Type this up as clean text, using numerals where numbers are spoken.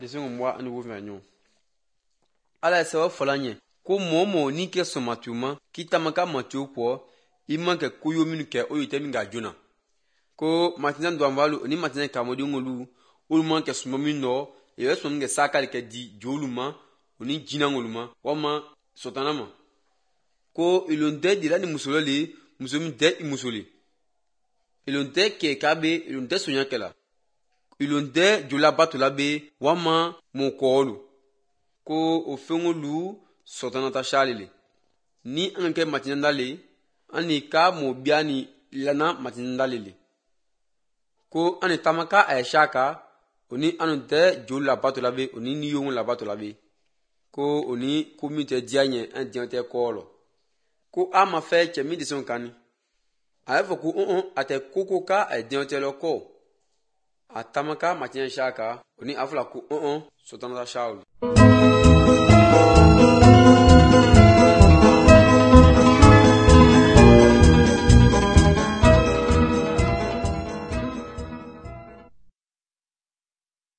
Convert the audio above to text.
Descends moi un nouveau vignon. Ala se wa folanye ko momo ni ke somatuma kitamaka matio po imanke kuyo minu ke oyite minga jona ko matina ndwambalu ni matina kamodi ngolu uluma ke sumomi no e sumomi ke sakal ke di joluma oni jina ngoluma wama sotanama ko ilonde dira ni musolole musomi de imusole ilonde ke kabe ilonde sonyakela ilonde jola batula be wama mokolu ko ofengolu sotanata shalele ni anke matinandale ani ka mo biani lana matinandale ko ani tamaka aishaka oni anunte jola batula be oni ni yongu la batula be ko oni komite dianye un diante kolo ko ama fe chemi dison kani ayefo ko ate koko ka e diante lo ko atamaka matin shaka oni afla ko sotanata shaul